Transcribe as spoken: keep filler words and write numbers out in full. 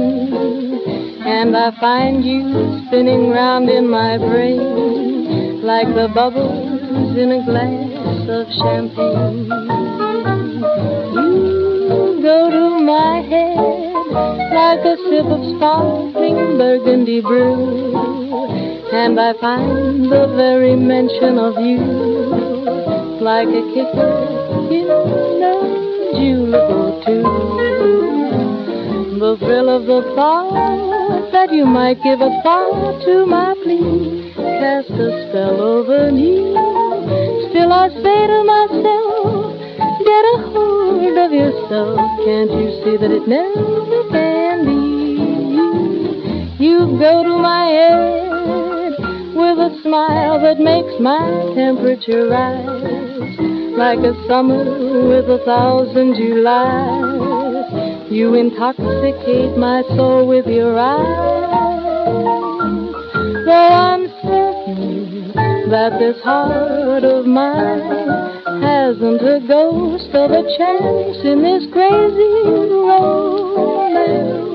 and I find you spinning round in my brain like the bubbles in a glass of champagne. You go to my head like a sip of sparkling burgundy brew, and I find the very mention of you like a kiss in a julep too. The thrill of the thought that you might give a thought to my plea cast a spell over me. Still I say to myself, get a hold of yourself. Can't you see that it never can be? You go to my head with a smile that makes my temperature rise like a summer with a thousand Julys. You intoxicate my soul with your eyes. Though I'm certain that this heart of mine hasn't a ghost of a chance in this crazy romance.